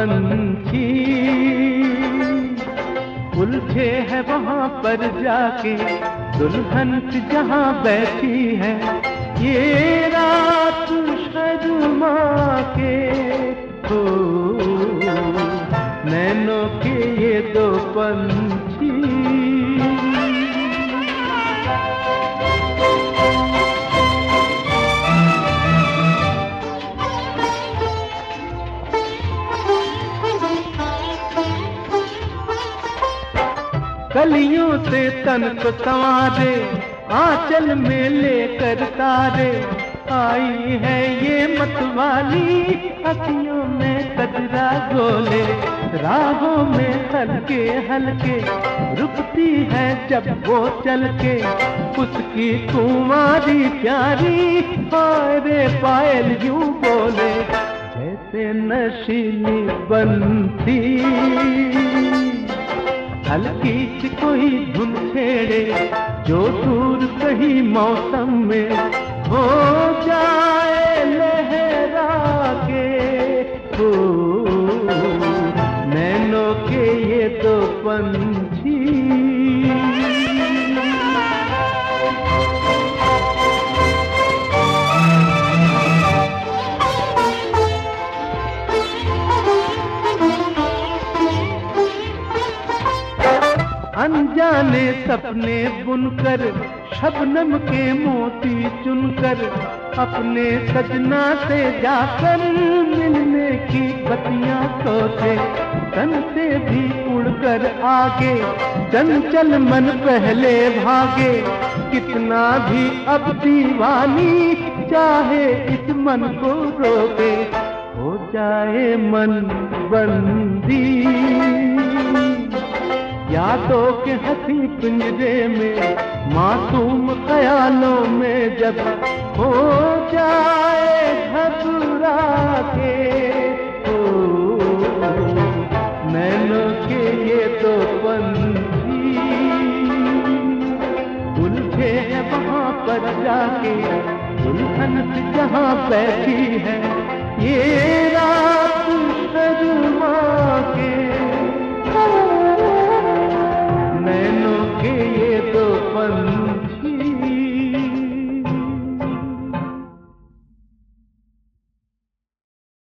पंछी उलझे है वहाँ पर जाके दुल्हन जहाँ बैठी है। ये रात शर्मा के हो नैनों के ये दो पंछी। कलियों से तन को संवारे आंचल में लेकर तारे आई है ये मतवाली अखियों में कजरा गोले राहों में हल्के हल्के रुकती है जब वो चल के उसकी कुंवारी प्यारी रे पायल यूं बोले जैसे नशीली बनती हल्की सी कोई धुन छेड़े जो दूर कहीं मौसम में हो जाए लहरा के हो नैनों के ये दो पंछी। अनजाने सपने बुनकर शबनम के मोती चुनकर अपने सजना से जाकर मिलने की बतियां सोचे तन से भी उड़कर आगे चंचल मन पहले भागे कितना भी अब दीवानी चाहे इस मन को रोके हो जाए मन बंदी यादों के हंसी पिंजरे में मासूम ख्यालों में जब हो जाए घबरा के हो नैनों के ये दो पंछी उलझे हैं वहाँ पर जाके दुल्हन जहाँ बैठी है।